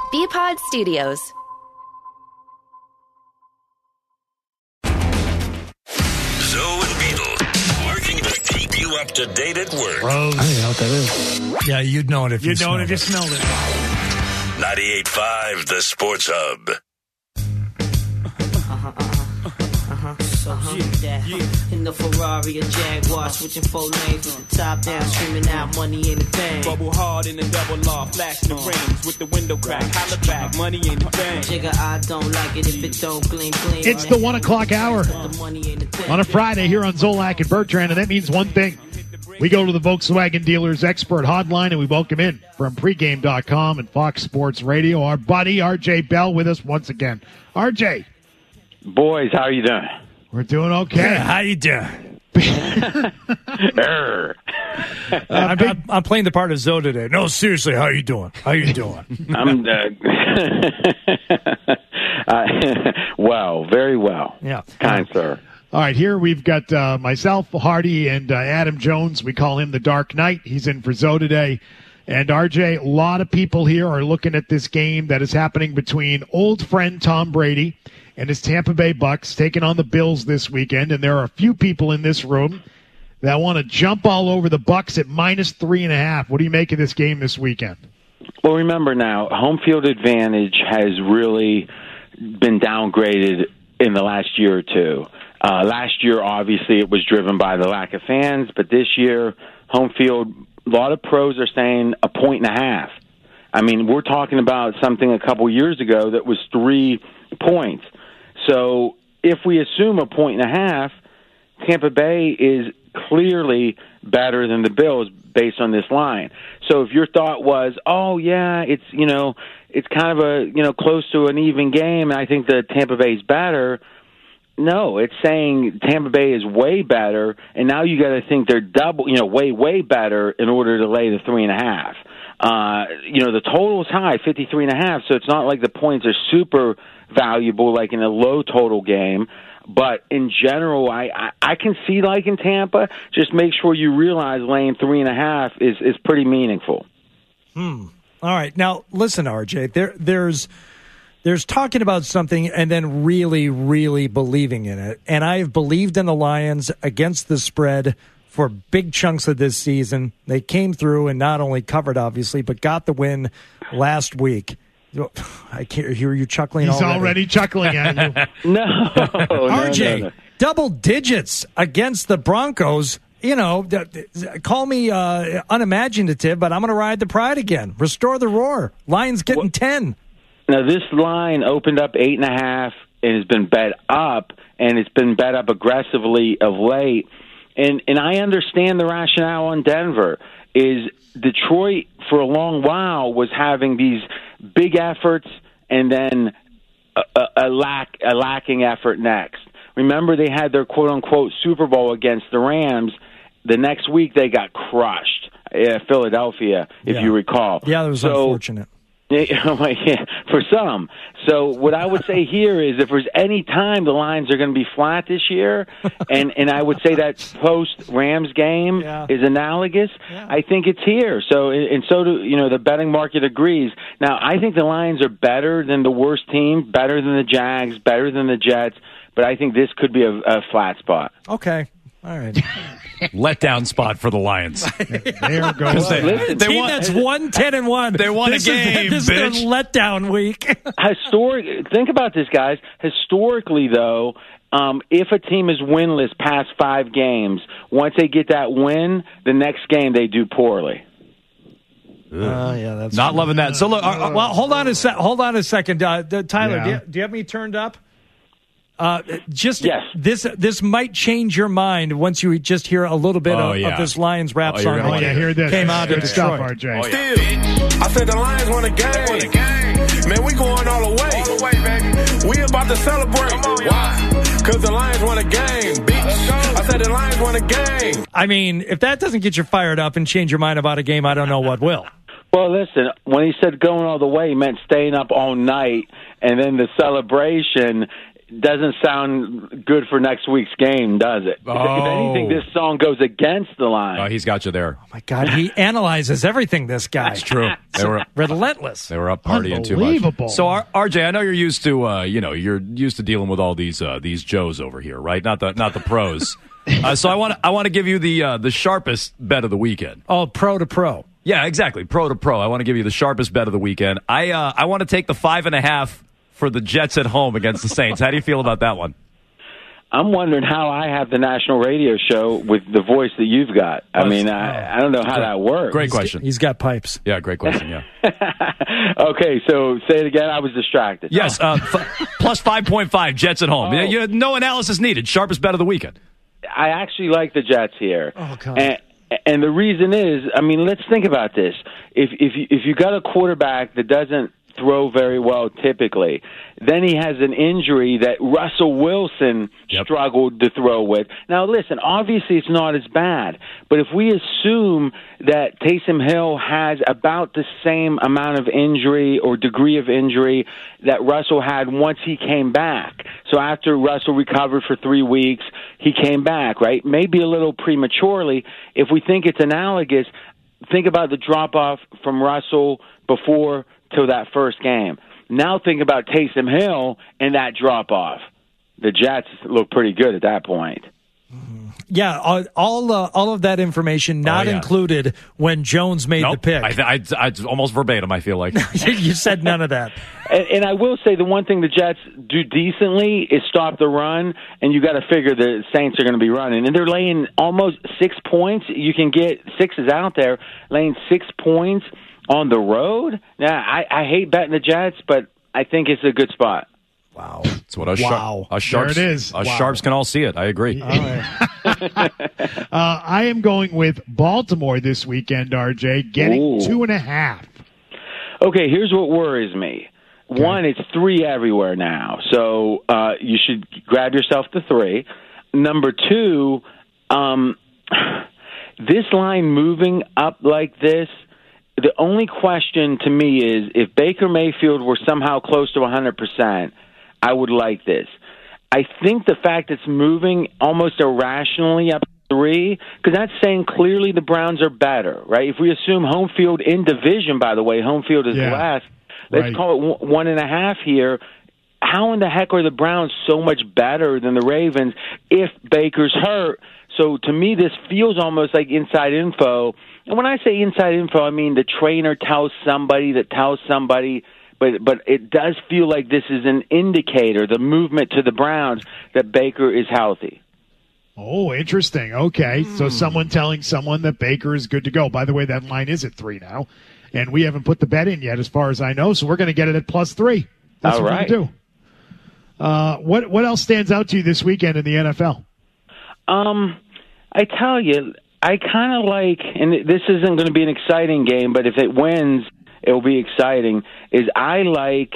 BPod Studios. Zoe and Beetle, working to keep you up to date at work. Rose. I don't know what that is. Yeah, you'd know it if you smelled it. 98.5, the Sports Hub. In the Ferrari or Jaguar, switching 4 lanes with the top down, screaming out, money ain't a thing. Bubble hard in the double law, flashing the rims with the window crack, holla back, money ain't a thing. Jigga, I don't like it if it don't gleam. It's the 1 o'clock hour on a Friday here on Zolak and Bertrand, and that means one thing. We go to the Volkswagen Dealers Expert Hotline, and we welcome in from pregame.com and Fox Sports Radio, our buddy RJ Bell with us once again. RJ. Boys, how are you doing? We're doing okay. Yeah, how you doing? I'm playing the part of Zoe today. No, seriously, how you doing? How you doing? I'm well, very well. Yeah. Kind sir. All right, here we've got myself, Hardy, and Adam Jones. We call him the Dark Knight. He's in for Zoe today. And, RJ, a lot of people here are looking at this game that is happening between old friend Tom Brady and his Tampa Bay Bucks taking on the Bills this weekend. And there are a few people in this room that want to jump all over the Bucks at -3.5. What do you make of this game this weekend? Well, remember now, home field advantage has really been downgraded in the last year or two. Last year, obviously, it was driven by the lack of fans, but this year, home field, a lot of pros are saying 1.5. I mean, we're talking about something a couple years ago that was 3 points. So if we assume 1.5, Tampa Bay is clearly better than the Bills based on this line. So if your thought was, oh yeah, it's it's kind of a close to an even game, and I think that Tampa Bay's better. No, it's saying Tampa Bay is way better, and now you got to think they're double, way better in order to lay the 3.5. The total is high, 53.5, so it's not like the points are super valuable like in a low total game. But in general, I can see like in Tampa, just make sure you realize laying 3.5 is pretty meaningful. All right. Now, listen, RJ, there's talking about something and then really, really believing in it. And I have believed in the Lions against the spread for big chunks of this season. They came through and not only covered, obviously, but got the win last week. I can't hear you chuckling. He's already chuckling at you. No. RJ, no. Double digits against the Broncos. Call me unimaginative, but I'm going to ride the pride again. Restore the roar. Lions getting 10. Now, this line opened up 8.5 and has been bet up, and it's been bet up aggressively of late. And I understand the rationale on Denver is Detroit for a long while was having these big efforts and then a lacking effort next. Remember, they had their quote-unquote Super Bowl against the Rams. The next week, they got crushed. Philadelphia, if you recall. Yeah, that was unfortunate. Yeah, for some. So what I would say here is if there's any time the lines are going to be flat this year, and I would say that post-Rams game is analogous, I think it's here. So the betting market agrees. Now, I think the Lions are better than the worst team, better than the Jags, better than the Jets, but I think this could be a flat spot. Okay. All right. Letdown spot for the Lions. There goes. Team that's 1-10-1. They won a game, This bitch. is a letdown week. Think about this, guys. Historically, though, if a team is winless past 5 games, once they get that win, the next game they do poorly. Yeah, that's not loving that. So look, well, hold on a second, Tyler. Do you have me turned up? Yes. This might change your mind once you just hear a little bit of this Lions rap song. Hear this. Came out good of stuff, Detroit. RJ. I said the Lions won a game. Man, we going all the way. Baby. We about to celebrate. Why? Because the Lions won a game, bitch. I said the Lions won a game. I mean, if that doesn't get you fired up and change your mind about a game, I don't know what will. Well, listen, when he said going all the way, he meant staying up all night, and then the celebration doesn't sound good for next week's game, does it? Oh. If anything, this song goes against the line. Oh, he's got you there. Oh, my God. He analyzes everything, this guy. That's true. Relentless. They were up partying too much. Unbelievable. So, RJ, I know you're used to, you're used to dealing with all these Joes over here, right? Not the pros. So I want to give you the sharpest bet of the weekend. Oh, pro to pro. Yeah, exactly. Pro to pro. I want to give you the sharpest bet of the weekend. I want to take the 5.5 for the Jets at home against the Saints. How do you feel about that one? I'm wondering how I have the national radio show with the voice that you've got. I don't know how that works. Great question. He's got pipes. Yeah, great question, yeah. Okay, so say it again. I was distracted. Yes, plus 5.5, Jets at home. You had no analysis needed. Sharpest bet of the weekend. I actually like the Jets here. Oh, God. And the reason is, let's think about this. If you got a quarterback that doesn't throw very well typically, then he has an injury that Russell Wilson struggled to throw with. Now, listen, obviously it's not as bad, but if we assume that Taysom Hill has about the same amount of injury or degree of injury that Russell had once he came back, so after Russell recovered for 3 weeks, he came back, right? Maybe a little prematurely. If we think it's analogous, think about the drop-off from Russell before to that first game. Now think about Taysom Hill and that drop-off. The Jets look pretty good at that point. Yeah, all of that information not included when Jones made the pick. I almost verbatim, I feel like. You said none of that. And I will say the one thing the Jets do decently is stop the run, and you got to figure the Saints are going to be running. And they're laying almost 6 points. You can get sixes out there, laying 6 points on the road. Now, I hate betting the Jets, but I think it's a good spot. Wow. That's what us sharps, there it is. Us sharps can all see it. I agree. All right. I am going with Baltimore this weekend, RJ, getting 2.5. Okay, here's what worries me. Okay. One, it's 3 everywhere now, so you should grab yourself to 3. Number 2, this line moving up like this, the only question to me is if Baker Mayfield were somehow close to 100%, I would like this. I think the fact it's moving almost irrationally up 3, because that's saying clearly the Browns are better, right? If we assume home field in division, by the way, home field is last. Let's call it 1.5 here. How in the heck are the Browns so much better than the Ravens if Baker's hurt? So to me, this feels almost like inside info. And when I say inside info, I mean the trainer tells somebody that tells somebody, but it does feel like this is an indicator, the movement to the Browns, that Baker is healthy. Oh, interesting. Okay, so someone telling someone that Baker is good to go. By the way, that line is at 3 now, and we haven't put the bet in yet as far as I know, so we're going to get it at plus 3. That's all what right. we're going to do. What else stands out to you this weekend in the NFL? I tell you, I kind of like, and this isn't going to be an exciting game, but if it wins, it will be exciting, is I want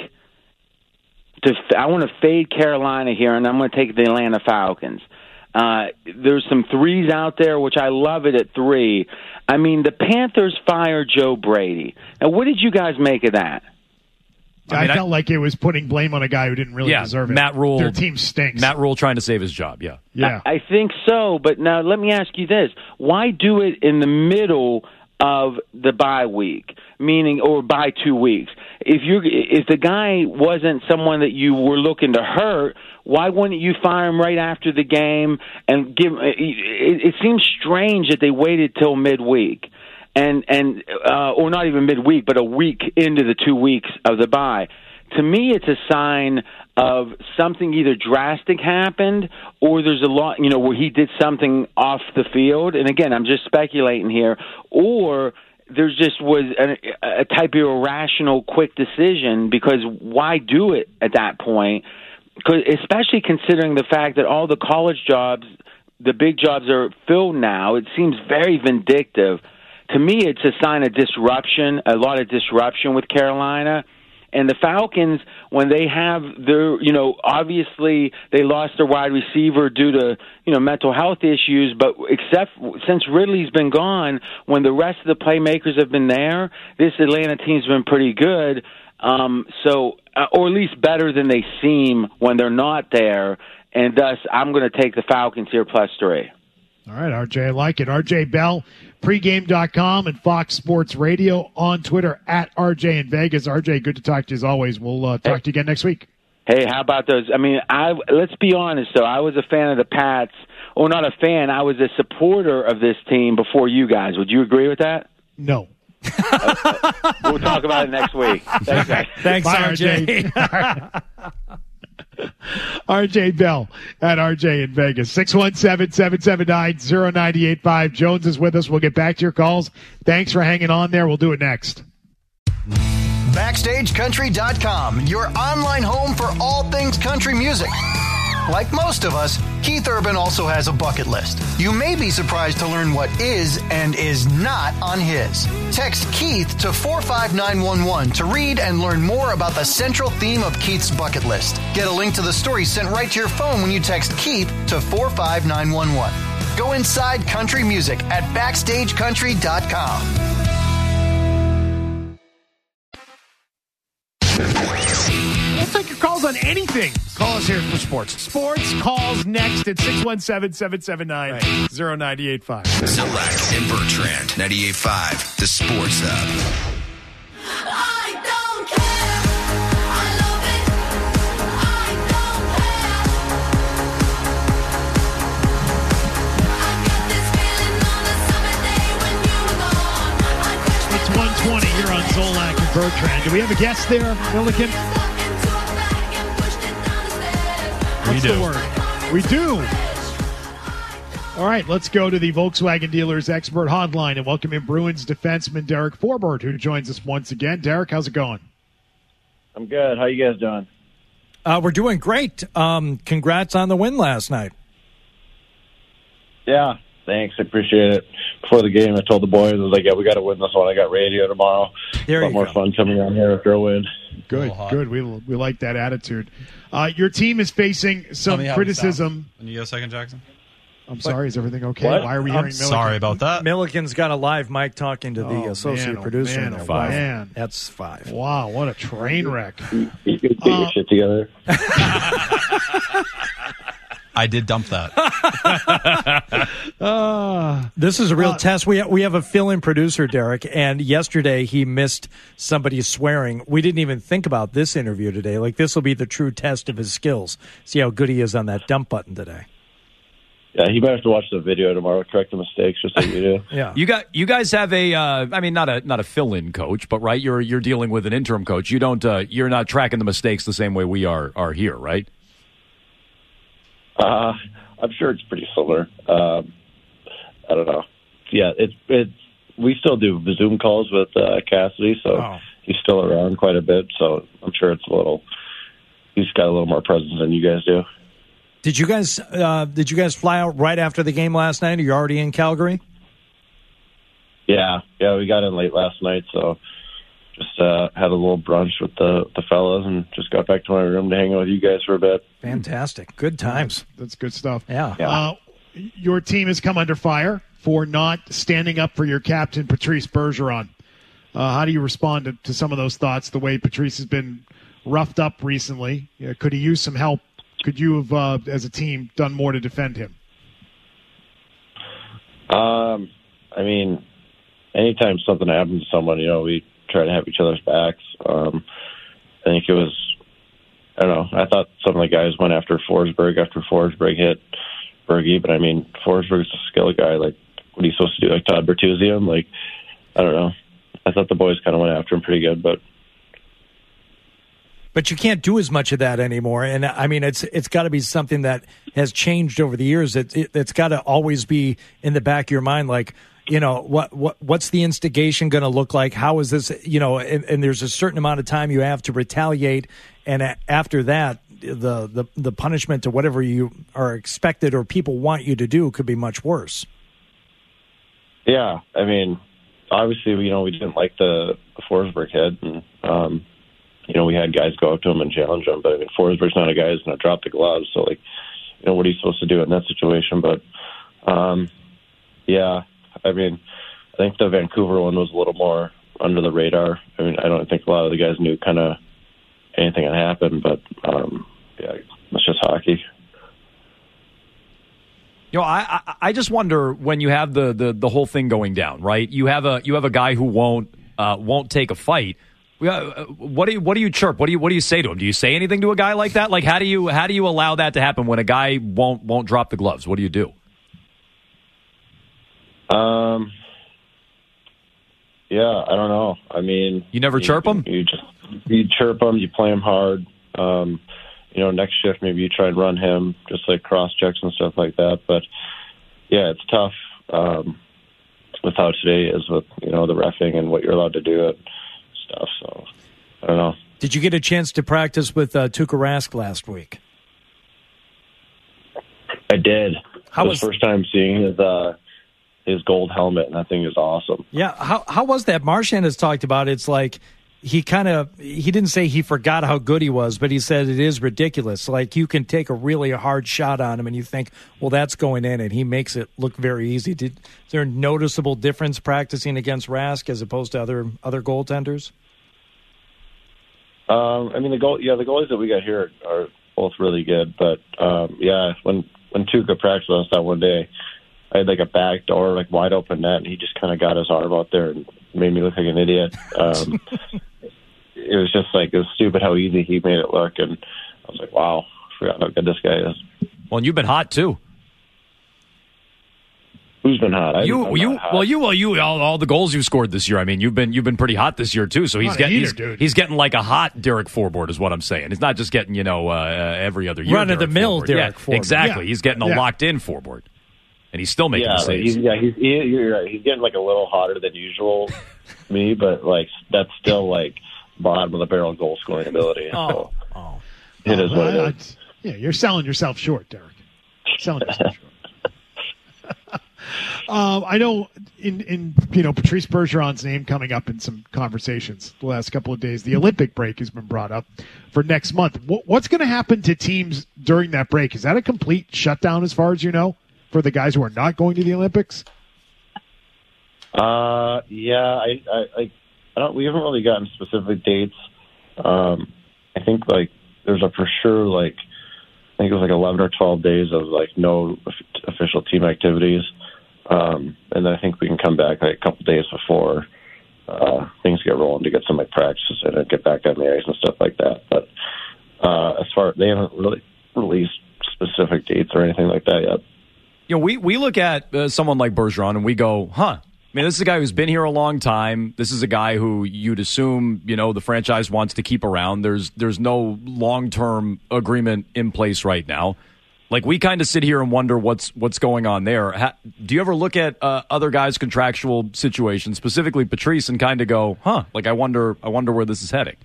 to fade Carolina here, and I'm going to take the Atlanta Falcons. There's some 3s out there, which I love it at 3. I mean, the Panthers fired Joe Brady. Now, what did you guys make of that? I felt like it was putting blame on a guy who didn't really deserve it. Matt Rule. Their team stinks. Matt Rule trying to save his job, Yeah. I think so, but now let me ask you this. Why do it in the middle of the bye week, or bye 2 weeks? If the guy wasn't someone that you were looking to hurt, why wouldn't you fire him right after the game and give? It seems strange that they waited till midweek. Or not even midweek, but a week into the 2 weeks of the bye. To me, it's a sign of something either drastic happened or there's a lot, where he did something off the field. And again, I'm just speculating here. Or there just was a type of irrational, quick decision, because why do it at that point? Especially considering the fact that all the college jobs, the big jobs are filled now. It seems very vindictive. To me, it's a sign of disruption, a lot of disruption with Carolina. And the Falcons, when they have their, obviously they lost their wide receiver due to, mental health issues, but except since Ridley's been gone, when the rest of the playmakers have been there, this Atlanta team's been pretty good. So or at least better than they seem when they're not there. And thus, I'm going to take the Falcons here +3. All right, RJ, I like it. RJ Bell, pregame.com and Fox Sports Radio, on Twitter at RJ in Vegas. RJ, good to talk to you as always. We'll talk to you again next week. Hey, how about those? I mean, let's be honest, though. I was a fan of the Pats. Or not a fan. I was a supporter of this team before you guys. Would you agree with that? No. We'll talk about it next week. Thanks, guys. Thanks, Bye, RJ. RJ Bell at RJ in Vegas. 617-779-0985. Jones is with us. We'll get back to your calls. Thanks for hanging on there. We'll do it next. BackstageCountry.com, your online home for all things country music. Like most of us, Keith Urban also has a bucket list. You may be surprised to learn what is and is not on his. Text Keith to 45911 to read and learn more about the central theme of Keith's bucket list. Get a link to the story sent right to your phone when you text Keith to 45911. Go inside country music at BackstageCountry.com. We'll take your calls on anything. Call us here for sports. Sports calls next at 617-779-0985. Zolak and Bertrand, 98.5, the Sports Hub. I don't care. I love it. I don't care. I got this feeling on a summer day when you were gone. It's 120 here on Zolak and Bertrand. Do we have a guest there, Milliken? What's the word? We do. All right, let's go to the Volkswagen Dealers Expert Hotline and welcome in Bruins defenseman Derek Forbort, who joins us once again. Derek, how's it going? I'm good. How you guys doing? We're doing great. Congrats on the win last night. Yeah, thanks. I appreciate it. Before the game, I told the boys, I was like, yeah, we got to win this one. I got radio tomorrow. There a lot more fun coming on here after a win. Good, good. We like that attitude. Your team is facing some criticism. When you go second, Jackson? I'm sorry. Is everything okay? What? Why are we hearing Milliken? Sorry about that. Milliken's got a live mic talking to the associate producer. Man, there. oh, man. That's 5. Wow, what a train wreck. You could get your shit together. I did dump that. This is a real test. We have a fill-in producer, Derek, and yesterday he missed somebody swearing. We didn't even think about this interview today. Like, this will be the true test of his skills. See how good he is on that dump button today. Yeah, he might have to watch the video tomorrow, correct the mistakes, just like you do. Yeah, You guys have a, I mean, not a fill-in coach, but right, you're dealing with an interim coach. You don't, you're not tracking the mistakes the same way we are here, right? I'm sure it's pretty similar. I don't know. Yeah, it's we still do the Zoom calls with Cassidy, so he's still around quite a bit. So I'm sure it's he's got a little more presence than you guys do. Did you guys fly out right after the game last night? Are you already in Calgary? Yeah, we got in late last night, so just had a little brunch with the fellas and just got back to my room to hang out with you guys for a bit. Fantastic. Good times. That's good stuff. Yeah. Your team has come under fire for not standing up for your captain, Patrice Bergeron. How do you respond to some of those thoughts, the way Patrice has been roughed up recently? Could he use some help? Could you have, as a team, done more to defend him? I mean, anytime something happens to someone, we try to have each other's backs. I think it was, I don't know, I thought some of the guys went after Forsberg after Forsberg hit Bergie, but I mean, Forsberg's a skilled guy. Like, what are you supposed to do? Like Todd Bertuzzi him? Like, I don't know. I thought the boys kind of went after him pretty good, but you can't do as much of that anymore. And I mean, it's got to be something that has changed over the years. It's got to always be in the back of your mind, like, what's the instigation going to look like? How is this, and there's a certain amount of time you have to retaliate. And after that, the punishment to whatever you are expected or people want you to do could be much worse. Yeah. I mean, obviously, we didn't like the Forsberg hit, and, we had guys go up to him and challenge him. But, I mean, Forsberg's not a guy who's going to drop the gloves. So, like, what are you supposed to do in that situation? But, yeah, I mean, I think the Vancouver one was a little more under the radar. I mean, I don't think a lot of the guys knew kind of anything can happen. But yeah, it's just hockey. You know, I just wonder when you have the whole thing going down, right? You have a guy who won't take a fight. What do you chirp? What do you say to him? Do you say anything to a guy like that? Like how do you allow that to happen when a guy won't drop the gloves? What do you do? Yeah, I don't know. I mean, you never chirp him. You chirp him. You play him hard. You know, next shift maybe you try and run him, just like cross checks and stuff like that. But yeah, it's tough with how today is with the reffing and what you're allowed to do and stuff. So I don't know. Did you get a chance to practice with Tuukka Rask last week? I did. It was the first time seeing his gold helmet, and that thing is awesome. Yeah, how was that? Marchand has talked about it. It's like he didn't say he forgot how good he was, but he said it is ridiculous. Like you can take a really hard shot on him and you think, well, that's going in, and he makes it look very easy. Is there a noticeable difference practicing against Rask as opposed to other goaltenders? I mean, the goalies that we got here are both really good, but yeah, when Tuukka practiced with us that one day, I had like a back door, like wide open net, and he just kind of got his arm out there and made me look like an idiot. It was just like, it was stupid how easy he made it look, and I was like, wow, I forgot how good this guy is. Well, and you've been hot too. Who's been hot? All the goals you've scored this year. I mean, you've been pretty hot this year too. So he's getting like a hot Derek Forbort is what I'm saying. It's not just getting every other year run of the mill Derek Forbort. Exactly. Yeah. He's getting a locked in Forbort, and he's still making the saves. You're right. He's getting like a little hotter than usual, me, but like that's still like bottom of the barrel goal scoring ability. So it is what it is. Yeah, you're selling yourself short, Derek. Selling yourself short. I know in Patrice Bergeron's name coming up in some conversations the last couple of days. The Olympic break has been brought up for next month. What's going to happen to teams during that break? Is that a complete shutdown as far as you know for the guys who are not going to the Olympics? Yeah, I don't. We haven't really gotten specific dates. I think like there's a for sure like I think it was like 11 or 12 days of like no official team activities. And then I think we can come back like a couple days before things get rolling to get some like practices in and get back on the ice and stuff like that. But as far they haven't really released specific dates or anything like that yet. You know, we look at someone like Bergeron and we go, huh? I mean, this is a guy who's been here a long time. This is a guy who you'd assume, the franchise wants to keep around. There's no long-term agreement in place right now. Like, we kind of sit here and wonder what's going on there. Do you ever look at other guys' contractual situations, specifically Patrice, and kind of go, huh? Like, I wonder where this is heading.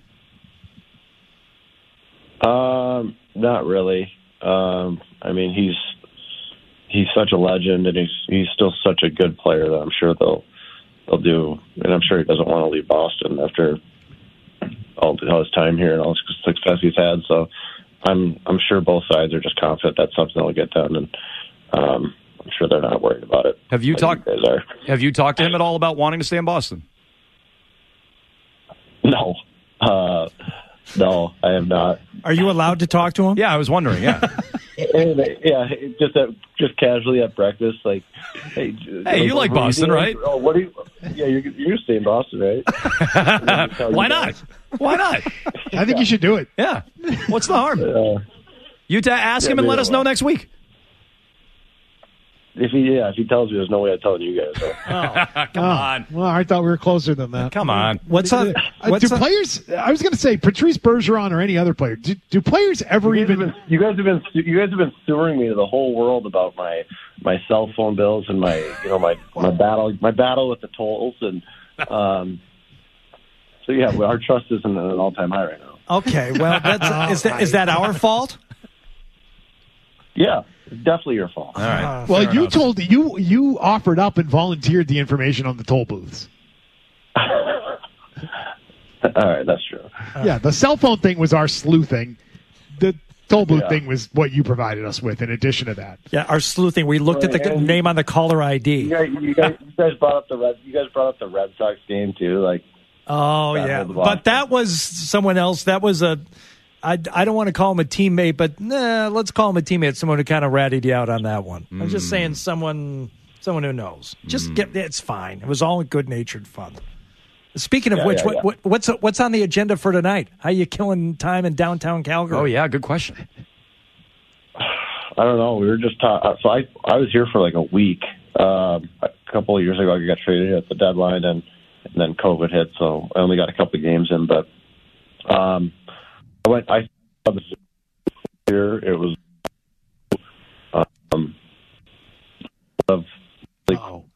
Not really. I mean, he's such a legend, and he's still such a good player that I'm sure they'll do. And I'm sure he doesn't want to leave Boston after all his time here and all the success he's had. So I'm sure both sides are just confident that something will get done, and I'm sure they're not worried about it. Have you talked to him at all about wanting to stay in Boston? No. No, I have not. Are you allowed to talk to him? Yeah, I was wondering. Yeah. Yeah, just casually at breakfast, like, hey, you like Boston, right? Oh, what do you? Yeah, you're staying in Boston, right? Why not? Why not? I think you should do it. Yeah. What's the harm? Ask him and let us know next week. If he tells me, there's no way I'm telling you guys. So. Come on. Well, I thought we were closer than that. Come on. What's up? Do players? I was going to say Patrice Bergeron or any other player. Do players ever you guys have been sewering me to the whole world about my cell phone bills and my battle with the tolls and so yeah, our trust isn't at an all-time high right now. Okay, well, is that our fault? Yeah. It's definitely your fault. All right. Well, you offered up and volunteered the information on the toll booths. All right, that's true. Yeah, the cell phone thing was our sleuthing. The toll booth thing was what you provided us with in addition to that. Yeah, our sleuthing. We looked at the name on the caller ID. You guys brought up the Red Sox game too. Like, Oh, Bad yeah. hold of on. But that was someone else. That was I don't want to call him a teammate, but let's call him a teammate. Someone who kind of ratted you out on that one. I'm just saying someone who knows. It's fine. It was all good-natured fun. Speaking of what's on the agenda for tonight? How you killing time in downtown Calgary? Oh, yeah, good question. I don't know. We were just talking. So I was here for like a week. A couple of years ago, I got traded at the deadline, and then COVID hit, so I only got a couple of games in. But I saw this here. It was of like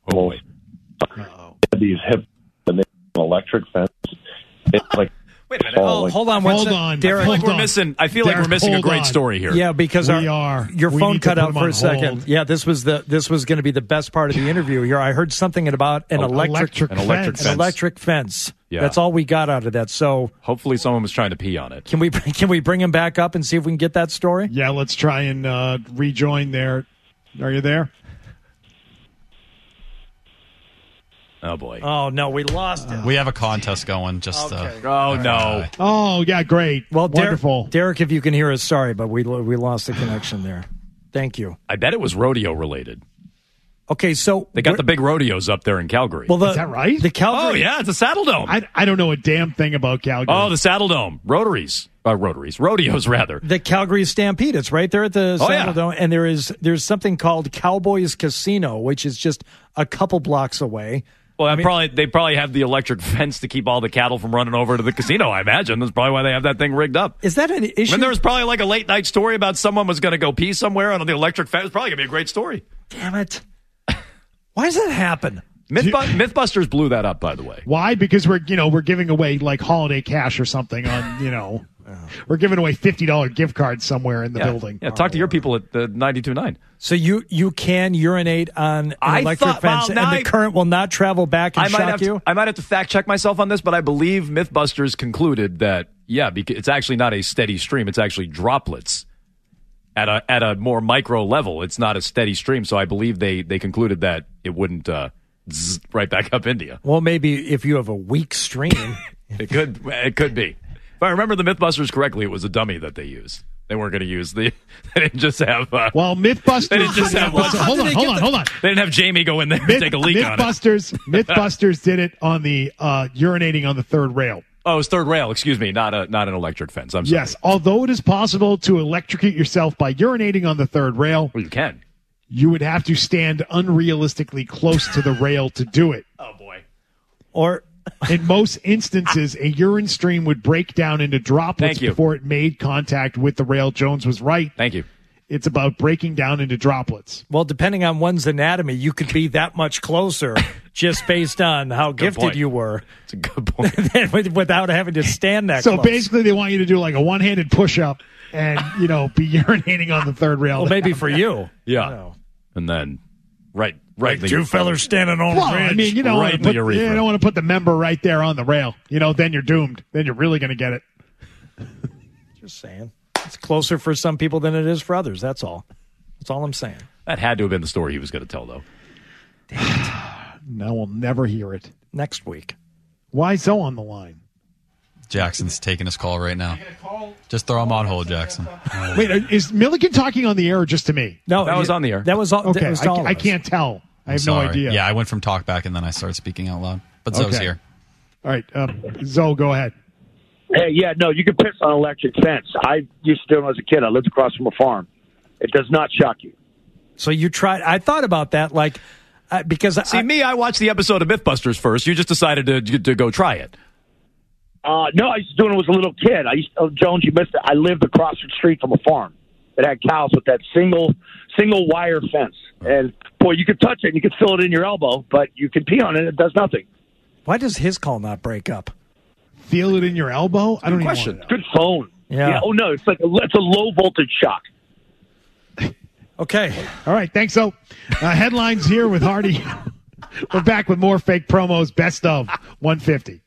these hip and an electric fence. It's like. Wait a minute. Hold on, Derek. I feel like we're missing a great story here. Yeah, because your We phone need to cut put out him for on a second. hold. Yeah, this was going to be the best part of the interview here. I heard something about an electric fence. Yeah. That's all we got out of that. So hopefully someone was trying to pee on it. can we bring him back up and see if we can get that story? Yeah, let's try and rejoin there. Are you there? Oh, boy. Oh, no, we lost it. We have a contest going. Just oh, no. Oh, yeah, great. Well, wonderful. Derek, if you can hear us, sorry, but we lost the connection there. Thank you. I bet it was rodeo related. Okay, so They got the big rodeos up there in Calgary. Well, Is that right? The Calgary. Oh, yeah, it's a Saddle Dome. I don't know a damn thing about Calgary. Oh, the Saddle Dome. Rodeos, rather. The Calgary Stampede. It's right there at the Saddle Dome, and there's something called Cowboys Casino, which is just a couple blocks away. Well, they probably have the electric fence to keep all the cattle from running over to the casino, I imagine. That's probably why they have that thing rigged up. Is that an issue? And there was probably like a late night story about someone was going to go pee somewhere on the electric fence. It's probably going to be a great story. Damn it. Why does that happen? Mythbusters blew that up, by the way. Why? Because we're giving away like holiday cash or something on, we're giving away $50 gift cards somewhere in the building. Yeah, talk to your people at the 92.9. So you can urinate on an electric fence, and the current will not travel back and shock you? I might have to fact check myself on this, but I believe Mythbusters concluded that, because it's actually not a steady stream. It's actually droplets at a more micro level. It's not a steady stream, so I believe they concluded that it wouldn't zzz right back up into you. Well, maybe if you have a weak stream. It could be. If I remember the Mythbusters correctly, it was a dummy that they used. They weren't going to use they didn't just have. Mythbusters. They didn't just have. Hold on. They didn't have Jamie go in there and take a leak on it. Mythbusters did it on the urinating on the third rail. Oh, it's third rail. Excuse me, not an electric fence. I'm sorry. Yes, although it is possible to electrocute yourself by urinating on the third rail, well, you can. You would have to stand unrealistically close to the rail to do it. Oh boy. Or in most instances, a urine stream would break down into droplets before it made contact with the rail. Jones was right. Thank you. It's about breaking down into droplets. Well, depending on one's anatomy, you could be that much closer just based on how gifted you were. It's a good point. Without having to stand that So close. basically, they want you to do like a one-handed push-up and, be urinating on the third rail. Well, maybe for you. Yeah. And then, right. Like two fellers standing on a bridge. You don't want to put the member right there on the rail. Then you're doomed. Then you're really going to get it. Just saying. It's closer for some people than it is for others. That's all. That's all I'm saying. That had to have been the story he was going to tell, though. Damn it. Now we'll never hear it. Next week. Why so on the line? Jackson's taking his call right now. Just throw him on hold, Jackson. Wait, is Milliken talking on the air or just to me? No, that was on the air. That was all. Okay, that was all of I us. can't tell. I have Sorry. no idea. Yeah, I went from talk back and then I started speaking out loud. But Zoe's here. All right, Zoe, go ahead. Hey, you can piss on an electric fence. I used to do it as a kid. I lived across from a farm. It does not shock you. So you tried. I thought about that, because I watched the episode of Mythbusters first. You just decided to go try it. No, I used to do it when I was a little kid. Jones, you missed it. I lived across the street from a farm that had cows with that single wire fence. And boy, you could touch it and you could feel it in your elbow, but you can pee on it. It does nothing. Why does his call not break up? Feel it in your elbow? I don't even want to know. Good phone. Yeah. Oh no, it's a low voltage shock. Okay. All right. Thanks, Zoe. Headlines here with Hardy. We're back with more fake promos. Best of 150.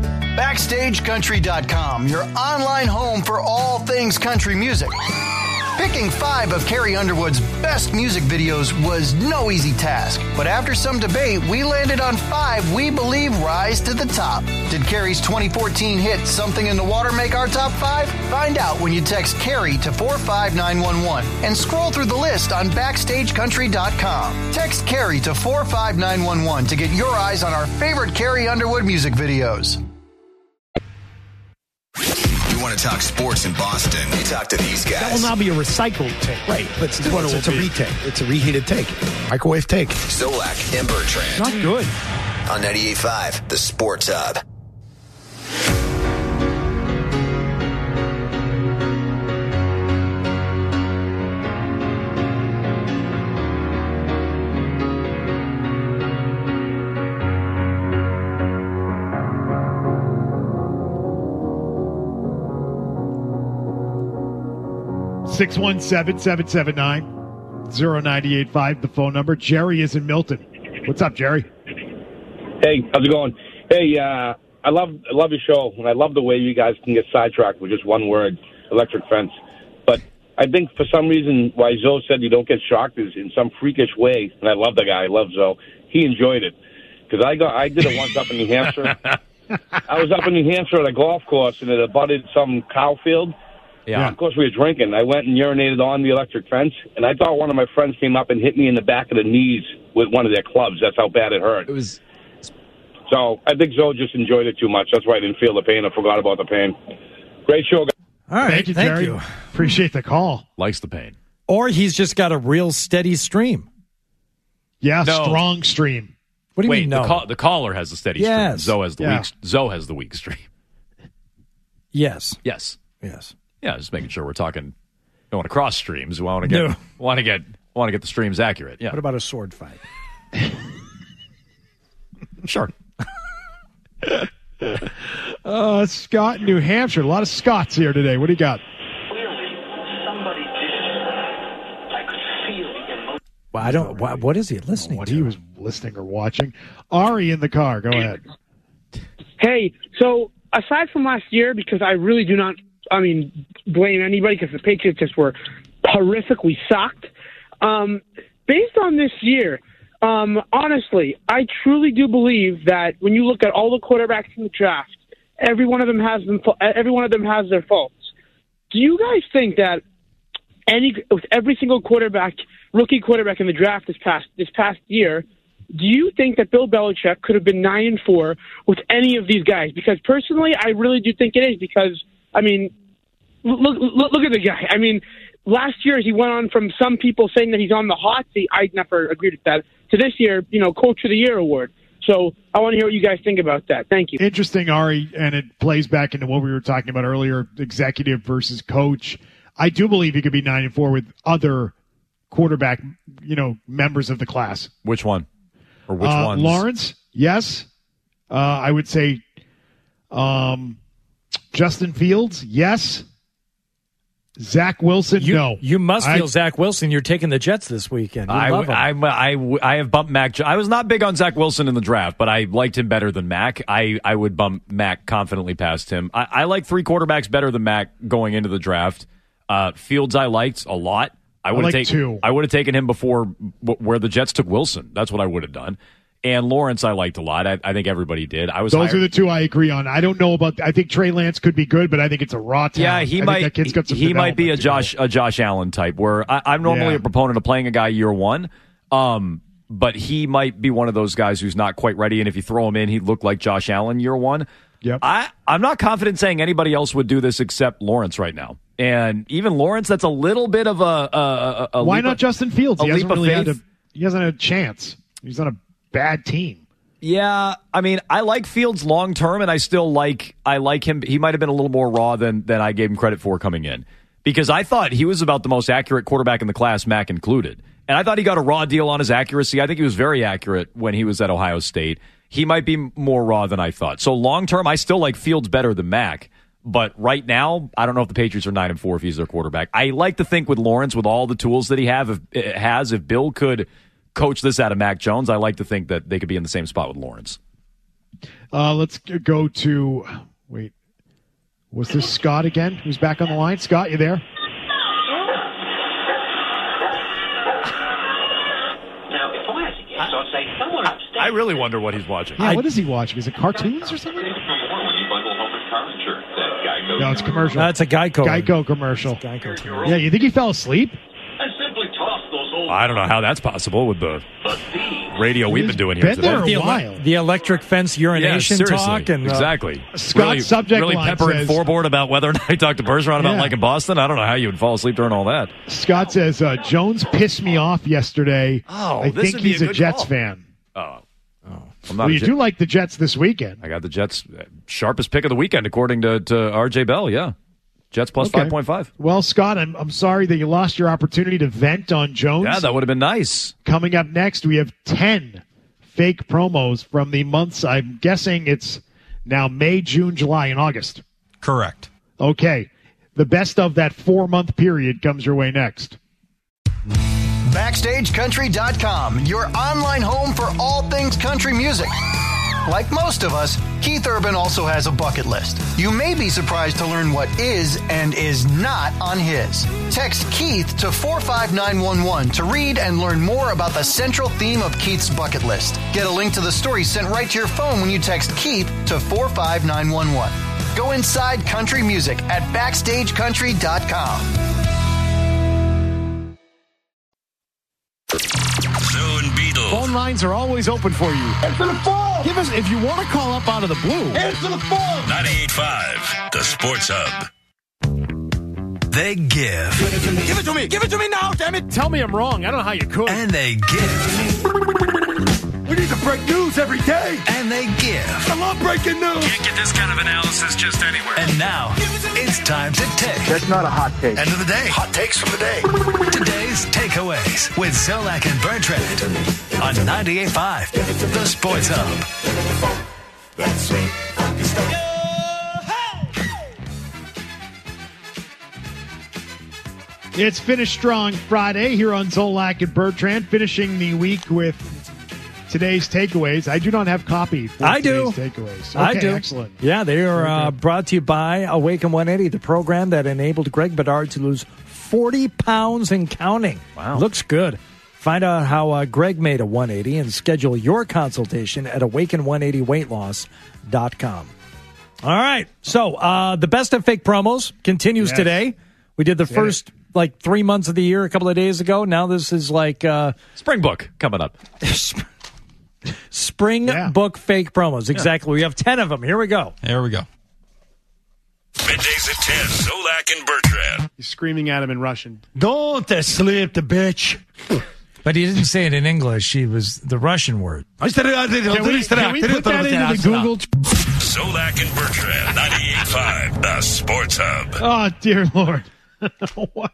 BackstageCountry.com, your online home for all things country music. Picking 5 of Carrie Underwood's best music videos was no easy task, but after some debate, we landed on 5 we believe rise to the top. Did Carrie's 2014 hit Something in the Water make our top 5? Find out when you text Carrie to 45911 and scroll through the list on BackstageCountry.com. Text Carrie to 45911 to get your eyes on our favorite Carrie Underwood music videos. You want to talk sports in Boston? You talk to these guys. That will now be a recycled take. Right. But it's what it will be. Retake. It's a reheated take. Microwave take. Zolak and Bertrand. Not good. On 98.5, the Sports Hub. Six 617-779-0985, the phone number. Jerry is in Milton. What's up, Jerry? Hey, how's it going? Hey, I love your show, and I love the way you guys can get sidetracked with just one word, electric fence. But I think for some reason why Zoe said you don't get shocked is in some freakish way, and I love the guy. I love Zoe. He enjoyed it. Because I did it once up in New Hampshire. I was up in New Hampshire at a golf course, and it abutted some cow field. Yeah. Of course, we were drinking. I went and urinated on the electric fence, and I thought one of my friends came up and hit me in the back of the knees with one of their clubs. That's how bad it hurt. So I think Zoe just enjoyed it too much. That's why I didn't feel the pain. I forgot about the pain. Great show, guys. All right, Thank you, Jerry. Appreciate the call. Likes the pain. Or he's just got a real steady stream. Yeah, No. strong stream. What do you Wait, mean, no? the caller has the steady Yes. stream. Zoe has the Yeah. weak. Zoe has the weak stream. Yes. Yes. Yes. Yeah, just making sure we're talking. Don't want to cross streams. We want to get the streams accurate. Yeah. What about a sword fight? Sure. Scott, New Hampshire. A lot of Scots here today. What do you got? Well, I don't. What is he listening What to? he was listening or watching. Ari in the car. Go ahead. Hey, so aside from last year, because I really do not, blame anybody because the Patriots just were horrific. We sucked. Based on this year, honestly, I truly do believe that when you look at all the quarterbacks in the draft, every one of them has their faults. Do you guys think that with every single rookie quarterback in the draft this past year, do you think that Bill Belichick could have been 9-4 with any of these guys? Because personally, I really do think it is. Because look at the guy. Last year he went on from some people saying that he's on the hot seat. I never agreed with that. To this year, Coach of the Year award. So I want to hear what you guys think about that. Thank you. Interesting, Ari, and it plays back into what we were talking about earlier: executive versus coach. I do believe he could be 9-4 with other quarterback, members of the class. Which one? Or which ones? Lawrence, yes. I would say Justin Fields, yes. Zach Wilson, no. You must feel Zach Wilson. You're taking the Jets this weekend. You love him. I have bumped Mac. I was not big on Zach Wilson in the draft, but I liked him better than Mac. I would bump Mac confidently past him. I like 3 quarterbacks better than Mac going into the draft. Fields I liked a lot. I would have taken him before where the Jets took Wilson. That's what I would have done. And Lawrence I liked a lot. I think everybody did. Those are the 2 I agree on. I don't know about. I think Trey Lance could be good, but I think it's a raw talent. Yeah, he might be a Josh Allen type. Where I'm normally a proponent of playing a guy year one, but he might be one of those guys who's not quite ready. And if you throw him in, he'd look like Josh Allen year one. Yep. I'm not confident saying anybody else would do this except Lawrence right now. And even Lawrence, that's a little bit of a why not Justin Fields? He hasn't really had he hasn't had a chance. He's on a bad team. Yeah, I like Fields long term, and I like him. He might have been a little more raw than I gave him credit for coming in, because I thought he was about the most accurate quarterback in the class, Mac included. And I thought he got a raw deal on his accuracy. I think he was very accurate when he was at Ohio State. He might be more raw than I thought. So long term, I still like Fields better than Mac. But right now, I don't know if the Patriots are 9-4 if he's their quarterback. I like to think with Lawrence, with all the tools that he has, if Bill could coach this out of Mac Jones, I like to think that they could be in the same spot with Lawrence. Let's go to was this Scott again? Who's back on the line? Scott, you there? really wonder what he's watching. Yeah, what is he watching? Is it cartoons or something? No, it's commercial. That's a Geico. Geico commercial. Geico commercial. Yeah, you think he fell asleep? I don't know how that's possible with the radio we've been doing here Been there today. a while. The electric fence urination seriously. talk. And, exactly. Scott's subject really line peppering says- foreboard about whether or not he talked to Bergeron about Yeah. liking Boston. I don't know how you would fall asleep during all that. Scott says, Jones pissed me off yesterday. Oh, I this think would be he's a a good Jets call. fan. I'm Well, not a you Jet- do like the Jets this weekend. I got the Jets sharpest pick of the weekend, according to RJ Bell. Yeah. Jets plus Okay. 5.5. Well, Scott, I'm sorry that you lost your opportunity to vent on Jones. Yeah, that would have been nice. Coming up next, we have 10 fake promos from the months. I'm guessing it's now May, June, July, and August. Correct. Okay. The best of that 4-month period comes your way next. BackstageCountry.com, your online home for all things country music. Like most of us, Keith Urban also has a bucket list. You may be surprised to learn what is and is not on his. Text Keith to 45911 to read and learn more about the central theme of Keith's bucket list. Get a link to the story sent right to your phone when you text Keith to 45911. Go inside country music at BackstageCountry.com. Zone Beetle. Phone lines are always open for you. Answer the phone. Give us, if you want to call up out of the blue. Answer the phone. 98.5, the Sports Hub. They give. Give it to me. Give it to me now, damn it. Tell me I'm wrong. I don't know how you could. And they give. We need to break news every day. And they give. I love breaking news. Can't get this kind of analysis just anywhere. And now, it's time to take. That's not a hot take. End of the day. Hot takes from the day. Today's takeaways with Zolak and Bertrand on 98.5, the Sports Hub. It's Finish Strong Friday here on Zolak and Bertrand, finishing the week with today's takeaways. I do not have copy for I do. today's takeaways. I Okay, do. excellent. Yeah, they are brought to you by Awaken 180, the program that enabled Greg Bedard to lose 40 pounds and counting. Wow. Looks good. Find out how Greg made a 180 and schedule your consultation at awaken180weightloss.com. All right. So the best of fake promos continues Yes. today. We did the first 3 months of the year a couple of days ago. Now this is Spring book coming up. spring book fake promos. Exactly. We have 10 of them. Here we go. Here we go. Middays at 10, Zolak and Bertrand. He's screaming at him in Russian. Don't sleep, the bitch. But he didn't say it in English. He was the Russian word. Can we put that into the Google? Zolak and Bertrand, 98.5, the Sports Hub. Oh, dear Lord. What?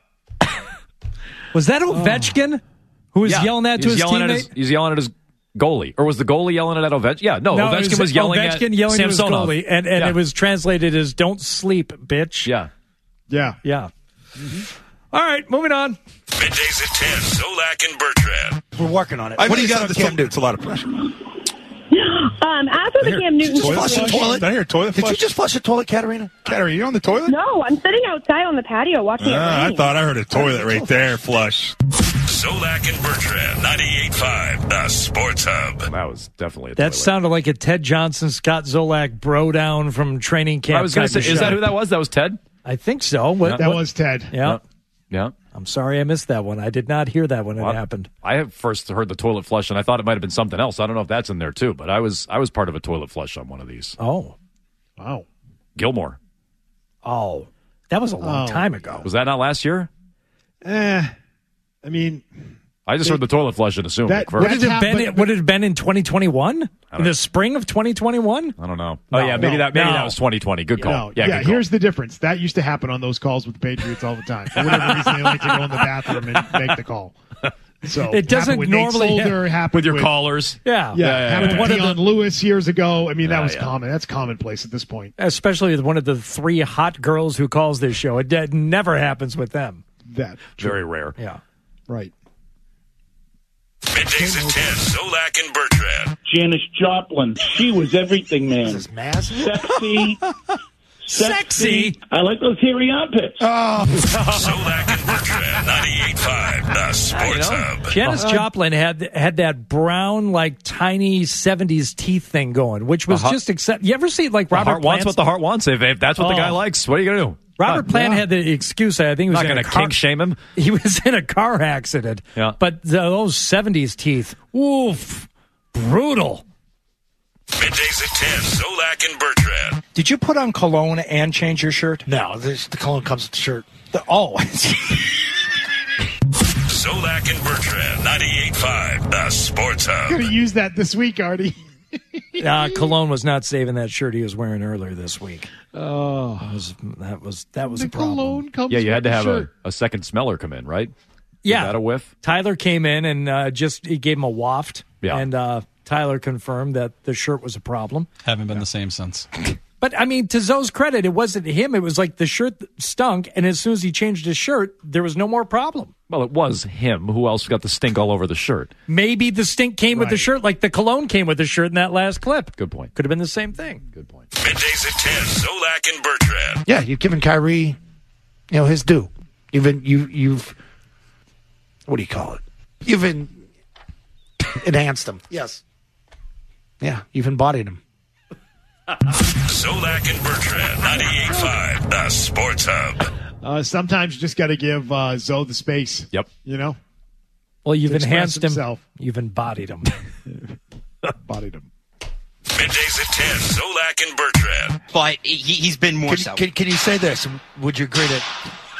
Was that Ovechkin who was yelling that to his teammate? He's yelling at his goalie. Or was the goalie yelling at Ovechkin? Yeah, no, Ovechkin was yelling at Ovechkin yelling to his Samsonov. goalie, and it was translated as "Don't sleep, bitch." Yeah. Yeah. Yeah. All right, moving on. Middays at 10, Zolak and Bertrand. We're working on it. I What do you missed got on the Cam to- Newton? It's a lot of pressure. After the Cam Newton Did you flush the toilet? Did I hear a toilet Did flush? you just flush the toilet, Katarina? Katarina, you on the toilet? No, I'm sitting outside on the patio watching it I rain. thought I heard a toilet right there flush. Zolak and Bertrand, 98.5, the Sports Hub. That was definitely a That toilet. sounded like a Ted Johnson, Scott Zolak bro down from training camp. I was going to type say, of is that show. who that was? That was Ted? I think so. That was Ted. Yeah. Yeah. I'm sorry I missed that one. I did not hear that when it happened. I have first heard the toilet flush, and I thought it might have been something else. I don't know if that's in there too, but I was part of a toilet flush on one of these. Oh. Wow. Gilmore. Oh. That was a long time ago. Was that not last year? I mean, I just heard the toilet flush and assumed it first. Would it have been in 2021? In the spring of 2021? I don't know. No, Oh yeah, maybe no, that was 2020. Good call. No, Yeah, good call. here's the difference. That used to happen on those calls with the Patriots all the time. For whatever reason, they like to go in the bathroom and make the call. So It doesn't happened with normally Nate Solder, happened with your callers. Yeah. happened with One of Deion the- Lewis years ago. I mean, that Yeah, was yeah. common. That's commonplace at this point. Especially with one of the 3 hot girls who calls this show. It never happens with them. That Very rare. Yeah. right. Middays at 10, Zolak and Bertrand. Janis Joplin. She was everything, man. This is massive. Sexy, Sexy. I like those hairy armpits. Zolak and Bertrand, 98.5, the Sports Hub. Janis Joplin had that brown, like tiny '70s teeth thing going, which was just accept. You ever see like The Robert heart wants Plant's- what the heart wants. If that's what the guy likes, what are you going to do? Robert Plant had the excuse. I think he was Not in a going to car- kink shame him. He was in a car accident. Yeah. But those '70s teeth, oof, brutal. Middays at 10, Zolak and Bertrand. Did you put on cologne and change your shirt? No, the cologne comes with the shirt. Zolak and Bertrand, 98.5, the Sports Hub. Could have used that this week, Artie. Cologne was not saving that shirt he was wearing earlier this week. Oh, that was the a problem. cologne comes Yeah, you had to with have the shirt. a second smeller come in, right? Yeah, Is that a whiff? Tyler came in and he gave him a waft. Yeah. And Tyler confirmed that the shirt was a problem. Haven't been the same since. But, I mean, to Zoe's credit, it wasn't him. It was like the shirt stunk, and as soon as he changed his shirt, there was no more problem. Well, it was him. Who else got the stink all over the shirt? Maybe the stink came with the shirt, like the cologne came with the shirt in that last clip. Good point. Could have been the same thing. Good point. Middays at 10, Zolak and Bertrand. Yeah, you've given Kyrie, his due. You've what do you call it? You've enhanced him. Yes. Yeah, you've embodied him. Zolak and Bertrand, 98.5, the Sports Hub. Sometimes you just got to give Zoe the space. Yep. Well, you've To express enhanced him. himself. You've embodied him. Bodied him. Middays at 10, Zolak and Bertrand. But he's been more so. Can you say this? Would you agree that?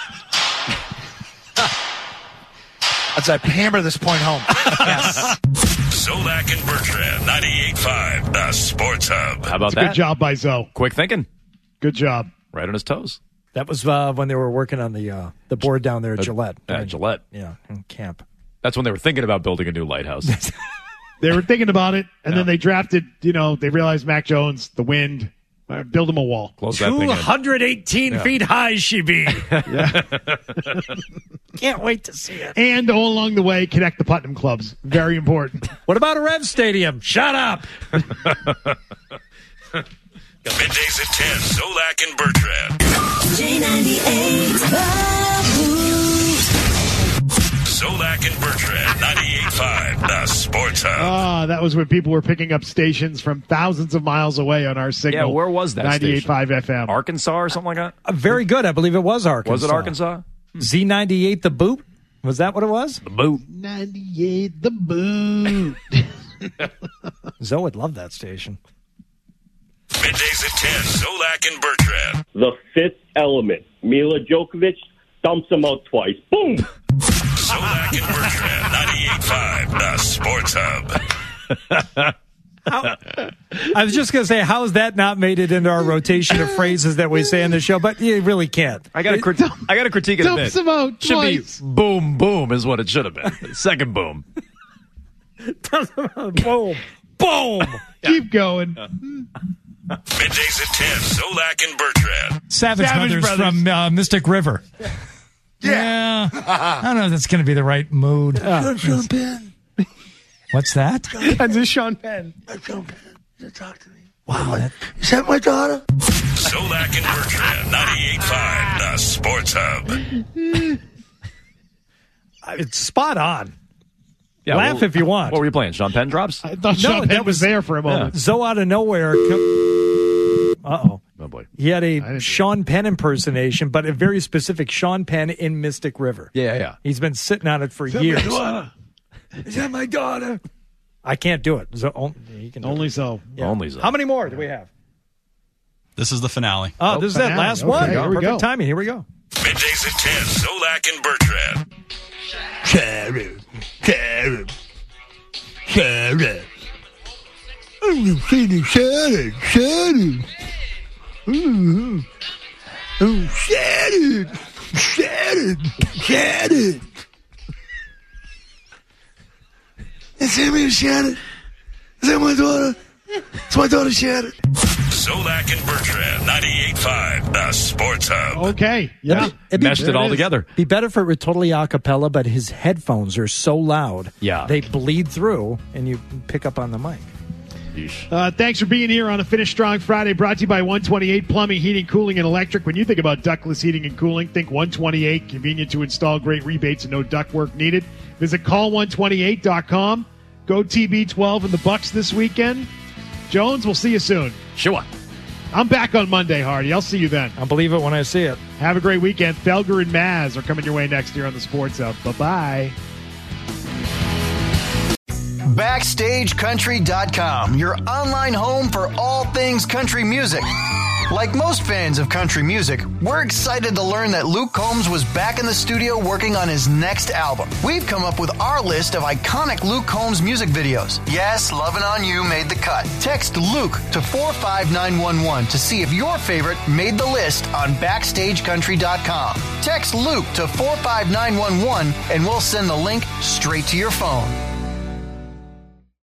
As I hammer this point home. Yes. Zolak and Bertrand, 98.5, the Sports Hub. How about It's a that? good job by Zoe. Quick thinking. Good job. Right on his toes. That was when they were working on the board down there at Gillette. Yeah, Gillette. Yeah, in camp. That's when they were thinking about building a new lighthouse. They were thinking about it, and then they drafted, they realized Mac Jones, the wind, build him a wall. Close that thing in. 218 Yeah. feet high she be. Can't wait to see it. And all along the way, connect the Putnam clubs. Very important. What about a Rev Stadium? Shut up. Middays at 10, Zolak and Bertrand. Zolak and Bertrand, 98.5, the Sports Hub. That was when people were picking up stations from thousands of miles away on our signal. Yeah, where was that 98.5 FM. Arkansas or something like that? Very good. I believe it was Arkansas. Was it Arkansas? Z98 the boot? Was that what it was? The boot. 98 the boot. Zoe would love that station. Middays at 10, Zolak and Bertrand. The Fifth Element. Mila Djokovic dumps him out twice. Boom! Zolak and Bertrand, 98.5, the Sports Hub. I was just going to say, how has that not made it into our rotation of phrases that we say on the show? But you really can't. I got to critique it a bit. Dumps him out Should be twice. boom, boom is what it should have been. Second boom. Boom. Boom. Keep going. Middays at 10, Zolak and Bertrand. Savage Brothers from Mystic River. Yeah. I don't know if that's going to be the right mood. Sean Penn. What's that? That's a Sean Penn. Sean Penn. Talk to me. Wow. Is that my daughter? Zolak and Bertrand, 98.5, the Sports Hub. It's spot on. Yeah, Laugh well, if you want. What were you playing? Sean Penn drops? I thought Sean Penn was there for a moment. Zoe out of nowhere. Uh-oh. Oh, boy. He had a Sean Penn impersonation, but a very specific Sean Penn in Mystic River. Yeah. He's been sitting on it for years. Is that my daughter? I can't do it. He can do Only it. so. Yeah. Only so. How many more do we have? This is the finale. Oh, this is that finale. last Okay, one. here we Perfect go. timing. Here we go. Middays at 10, Zolak and Bertrand. Sharon. I'm saying Sharon. Oh, Sharon. Is that me, Sharon? Is that my daughter? It's my daughter, Sharon. Zolak and Bertrand, 98.5, the Sports Hub. Okay. Yeah. Meshed it all together. Be better if it were totally a cappella, but his headphones are so loud. Yeah. They bleed through, and you pick up on the mic. Thanks for being here on a Finish Strong Friday, brought to you by 128 Plumbing, Heating, Cooling, and Electric. When you think about ductless heating and cooling, think 128. Convenient to install, great rebates, and no ductwork needed. Visit call128.com. Go TB12 in the Bucks this weekend. Jones, we'll see you soon. Sure. I'm back on Monday, Hardy. I'll see you then. I'll believe it when I see it. Have a great weekend. Felger and Maz are coming your way next year on the Sports Hub. Bye-bye. BackstageCountry.com, your online home for all things country music. Like most fans of country music, we're excited to learn that Luke Combs was back in the studio working on his next album. We've come up with our list of iconic Luke Combs music videos. Yes, Lovin' On You made the cut. Text Luke to 45911 to see if your favorite made the list on BackstageCountry.com. Text Luke to 45911 and we'll send the link straight to your phone.